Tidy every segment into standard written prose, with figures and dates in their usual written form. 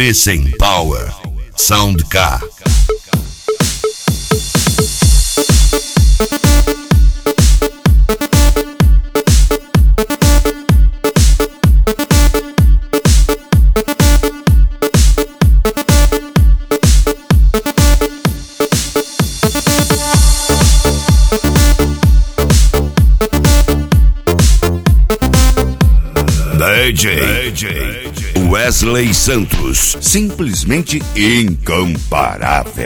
Listen Power. Sound K. DJ Wesley Santos, simplesmente incomparável.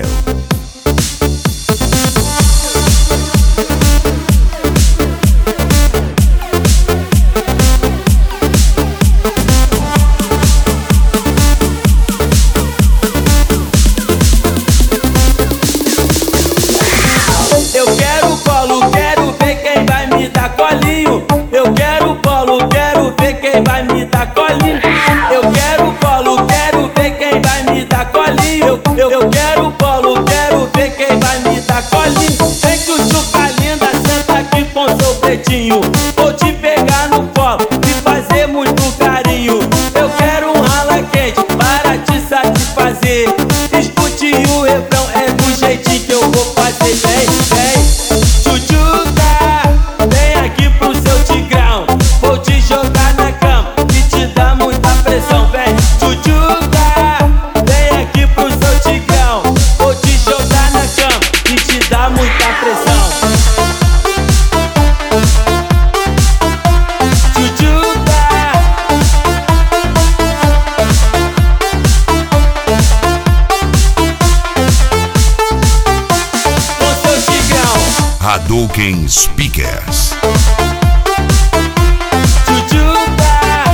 Eu quero colo, quero ver quem vai me dar colinho. Eu quero colo, quero ver quem vai me dar colinho. Eu quero colo, quero ver quem vai me dar colinho. Eu quero colo, quero ver quem vai me dar colinho. Vem chuchuca linda, senta aqui com seu pretinho. Vou te pegar no colo e fazer muito carinho. Eu quero um rala quente para te satisfazer. Escute o refrão, é do jeitinho que eu vou fazer. Vem, vem, chuchuca, vem aqui pro seu tigrão. Vou te jogar na cama e te dar muita pressão. Vem, chuchuca, vem aqui pro seu tigrão. Vou te jogar na cama e te dar muita pressão. Chuchuca, com seu tigrão. Hadouken Speakers. Chuchuca,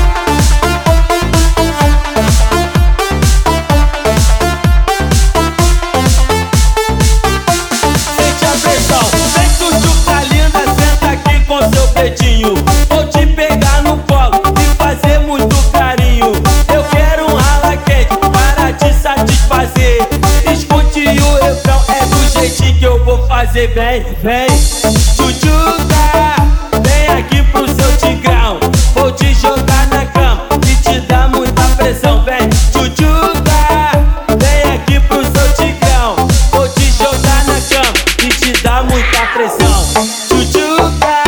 sente a pressão. Vem chuchuca linda, senta aqui com seu pretinho. Vou te pegar no colo e fazer muito carinho. Eu quero um rala quente para te satisfazer. Escute o refrão, é do jeitinho que eu vou fazer. Vem, vem, chuchuca, vem aqui pro seu tigrão. Vou te jogar na cama e te dar muita pressão. Vem, chuchuca, vem aqui pro seu tigrão. Vou te jogar na cama e te dar muita pressão. Chuchuca,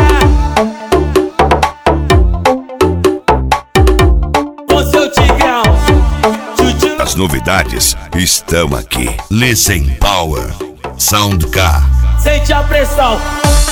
com seu tigrão. Chuchuca. As novidades estão aqui. Listen Power. Sound K. Sente a pressão.